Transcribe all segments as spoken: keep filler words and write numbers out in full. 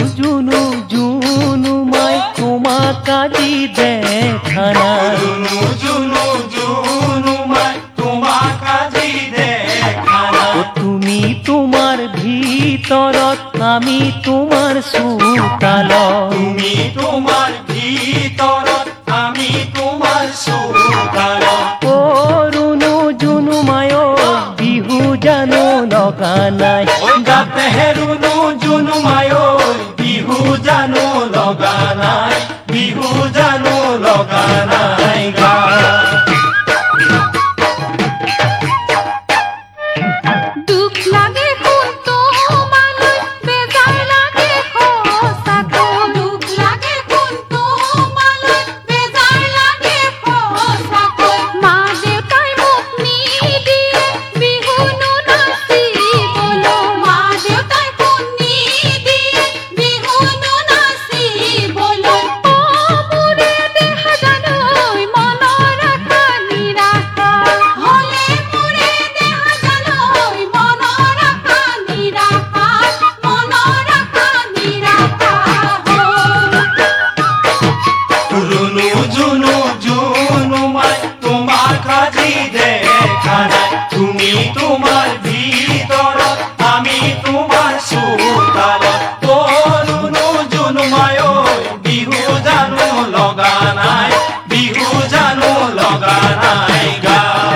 জুনু জুনু মাই তোমাক আজি দেখা নাই জুনু জুনু জুনু মাই তোমাক আজি দেখা নাই তুমি তোমাৰ ভিতৰত আমি তোমাৰ চোতালত তুমি তোমাৰ ভিতৰত আমি তোমাৰ চোতালত অৰুণু জুনু মায় বিহু জানো লগা নাই গাতে হেৰুনো জুনু মায় বিহু জানো লগা নাই বিহু জানো লগা নাই গা দুখ লাগে কোনটো মালৈ বেজাৰ লাগে সঁচাকৈ দুখ লাগে কোনটো মালৈ বেজাৰ লাগে সঁচাকৈ মা দেউতাই মোক নিদিয়ে বিহুনো নাচিবলৈ মা দেউতাই মোক নিদিয়ে বিহুনো নাচিবলৈ অ মোৰে দেহা জানৈ মনৰ আশা নিৰাশা হলে মোৰে দেহা জানৈ মনৰ আশা নিৰাশা মনৰ আশা নিৰাশা হ'ল জুনু জুনু জুনু মাই তোমাক আজি দেখা নাই তুমি তোমাৰ ভিতৰত আমি তোমাৰ চোতালত অৰুণু জুনু মায় বিহু জানো লগা নাই বিহু জানো লগা নাই গা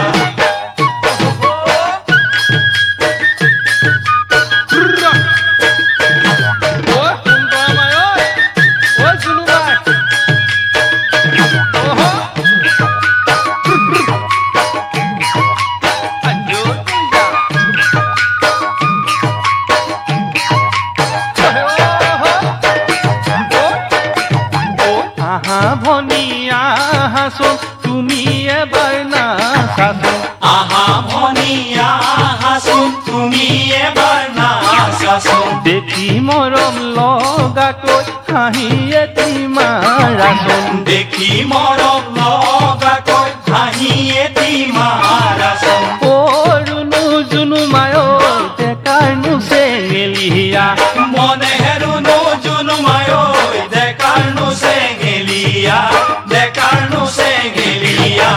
আহা ভনী আহাচোন তুমি এবাৰ নাচাচোন আহা ভনী আহাচোন তুমি এবাৰ নাচাচোন দেখি মৰম লগাকৈ হাঁহি এটি মাৰাচোন দেখি মৰম লগাকৈ হাঁহি এটি মাৰাচোন অৰুণু জুনু মায় ডেকাৰ নোচে মেলিয়া মনে হেৰুনো জুনু মায় ডেকাৰ নোচে গেলিয়া ডেকাৰ নোচে গেলিয়া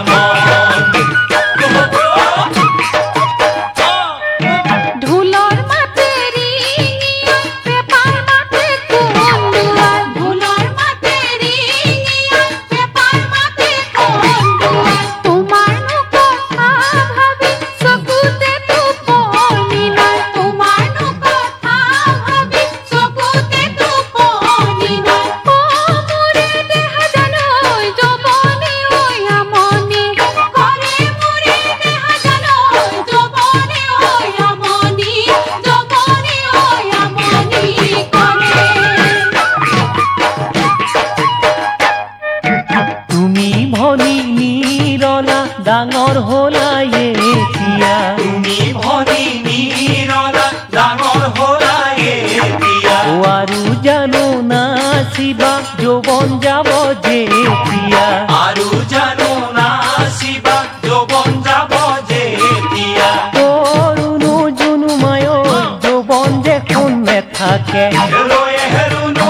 ঢোলৰ মাতে ৰিঙিয়াই পেপাৰ মাতে কন্দুৱাই ঢোলৰ মাতে ৰিঙিয়াই পেপাৰ মাতে কন্দুৱাই তোমাৰনো কথা ভাবি চকুতে টোপনি নাই তোমাৰনো কথা ভাবি চকুতে টোপনি নাই অ মোৰে দেহা জানৈ যবনে ঐ আমনি কৰে মোৰে দেহা জানৈ যবনে ঐ আমনি যবনে ঐ আমনি কৰে তুমি ভনী নিৰলা ডাঙৰ হলা এতিয়া তুমি ভনী নিৰলা ডাঙৰ হ'লা এতিয়া ও আৰু জানো নাচিবা যৌৱন যাব যেতিয়া আৰু জানো নাচিবা যৌৱন যাব যেতিয়া অৰুণু জুনু মায় যৌৱন দেখোন নেথাকে ৰয়ে হেৰুনো